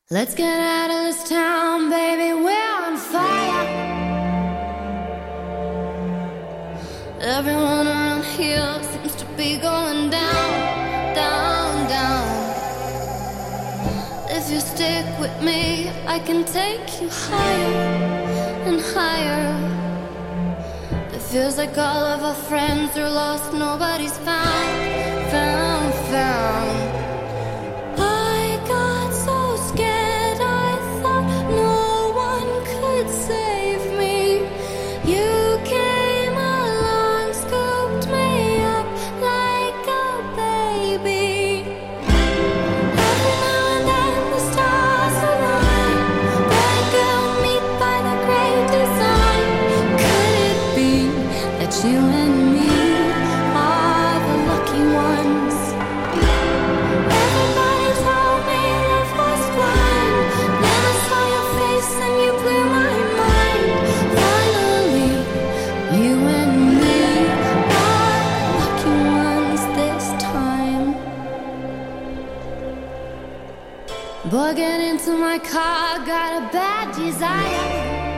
Let's get out of this town, baby, we're on fire. Everyone around here seems to be going down, down, down. If you stick with me, I can take you higher and higher. It feels like all of our friends are lost, nobody's found, found, found. You and me are the lucky ones. Everybody told me love was blind. Then I saw your face and you blew my mind. Finally, you and me are the lucky ones this time. Boy, get into my car, got a bad desire.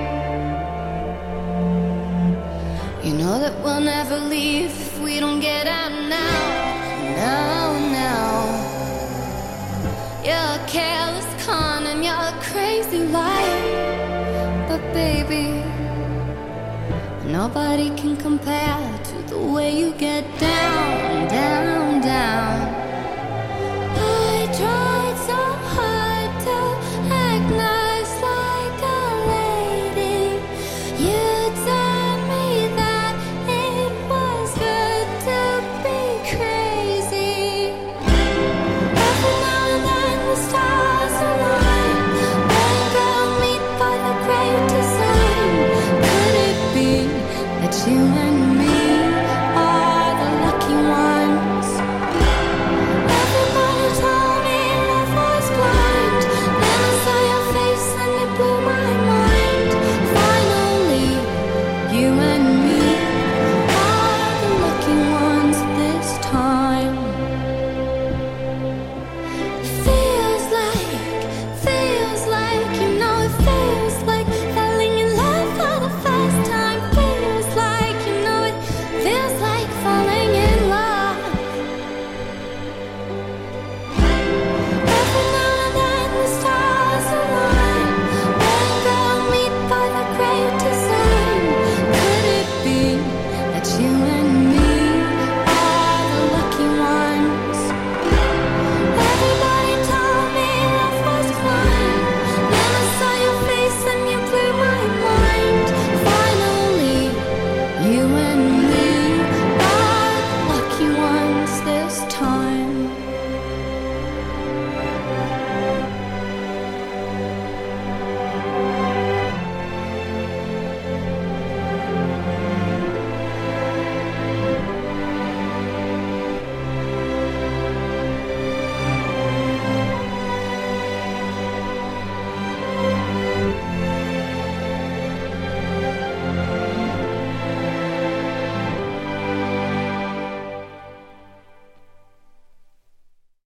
You know that we'll never leave if we don't get out now, now, now. You're a careless con and you're a crazy liar. But baby, nobody can compare to the way you get down, down, down. I tried so hard to act now.